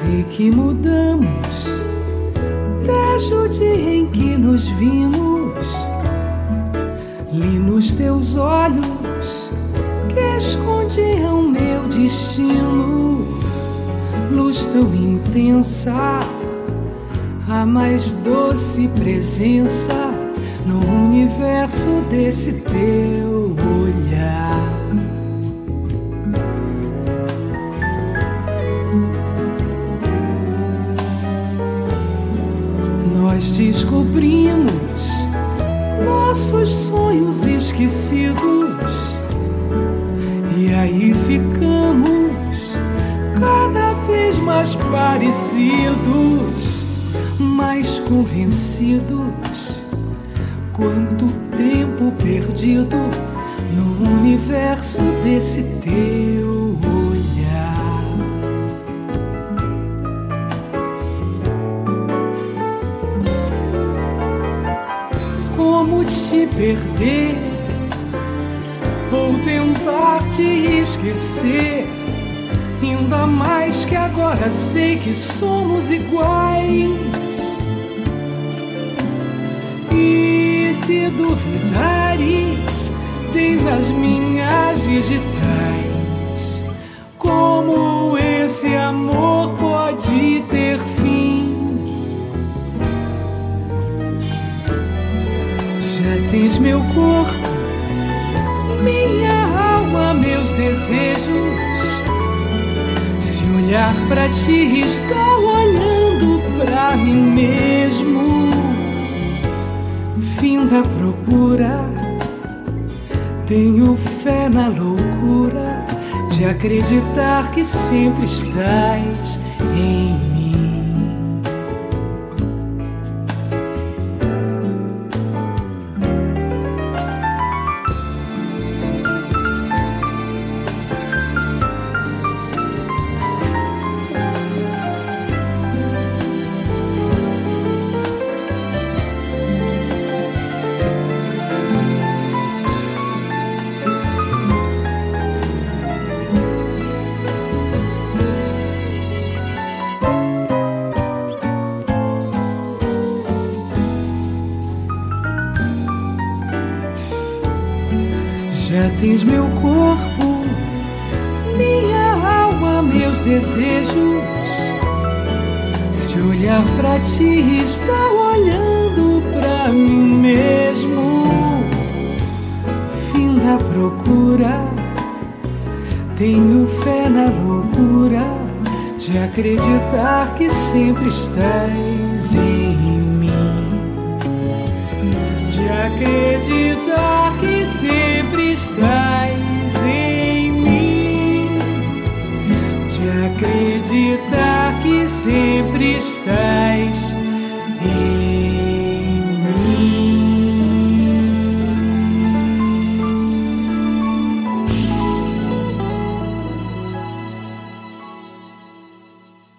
sei que mudamos desde o dia em que nos vimos. Li nos teus olhos que escondiam meu destino. Luz tão intensa, a mais doce presença no universo desse teu olhar. Nós descobrimos nossos sonhos esquecidos e aí ficamos cada vez mais parecidos, mais convencidos. Quanto tempo perdido no universo desse teu olhar. Como te perder ou tentar te esquecer? Ainda mais que agora sei que somos iguais. E se duvidares, tens as minhas digitais. Como esse amor pode ter fim? Já tens meu corpo, minha alma, meus desejos. Se olhar pra ti, estou olhando pra mim mesmo. Fim da procura, tenho fé na loucura de acreditar que sempre estás em mim. Já tens meu corpo, minha alma, meus desejos. Se olhar pra ti, estou olhando pra mim mesmo. Fim da procura, tenho fé na loucura de acreditar que sempre estás em mim. De acreditar que sempre estás em mim. De acreditar que sempre estás